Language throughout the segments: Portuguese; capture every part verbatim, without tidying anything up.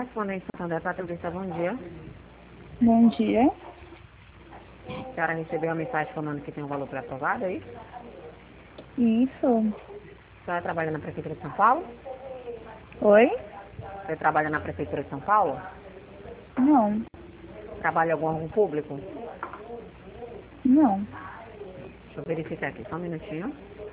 Correspondente Santander, Patrícia, bom dia. Bom dia. A senhora recebeu uma mensagem falando que tem um valor pré-aprovado, é isso? Isso. A senhora trabalha na Prefeitura de São Paulo? Oi? Você trabalha na Prefeitura de São Paulo? Não. Trabalha em algum órgão público? Não. Deixa eu verificar aqui, só um minutinho.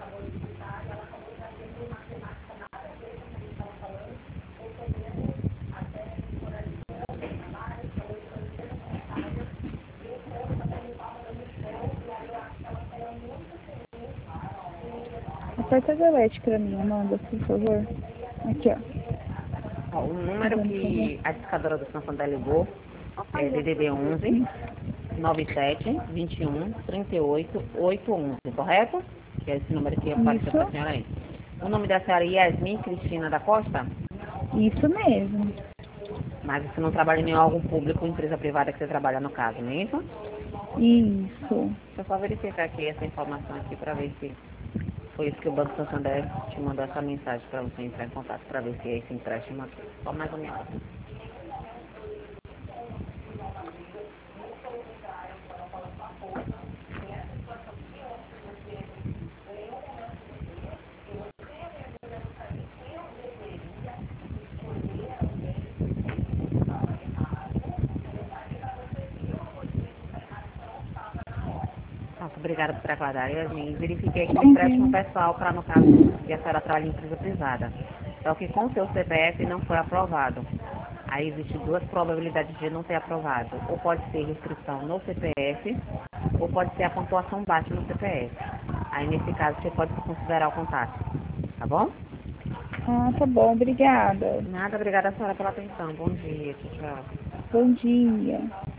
Aperta a delete pra mim, Amanda, por favor. Aqui, ó. Ó, o número Fazendo favor. que a discadora do Santander ligou é D D D onze nove sete dois um três oito oito um, correto? Que é esse número que apareceu para a Isso. senhora aí. O nome da senhora é Yasmin Cristina da Costa? Isso mesmo. Mas você não trabalha em nenhum órgão público ou empresa privada que você trabalha no caso, não é isso? Isso. Deixa eu só verificar aqui essa informação aqui para ver se foi isso que o Banco Santander te mandou essa mensagem para você entrar em contato para ver se é esse empréstimo aqui. Só mais ou menos. Nossa, obrigada por aguardar, Yasmin. Verifiquei aqui o empréstimo Uhum. pessoal para, no caso, que a senhora trabalha em empresa privada. Só que com o seu C P F não foi aprovado. Aí existem duas probabilidades de não ter aprovado. Ou pode ser restrição no C P F, ou pode ser a pontuação baixa no C P F. Aí, nesse caso, você pode considerar o contato. Tá bom? Ah, tá bom. Obrigada. Nada, obrigada a senhora pela atenção. Bom dia, tchau, tchau. Bom dia.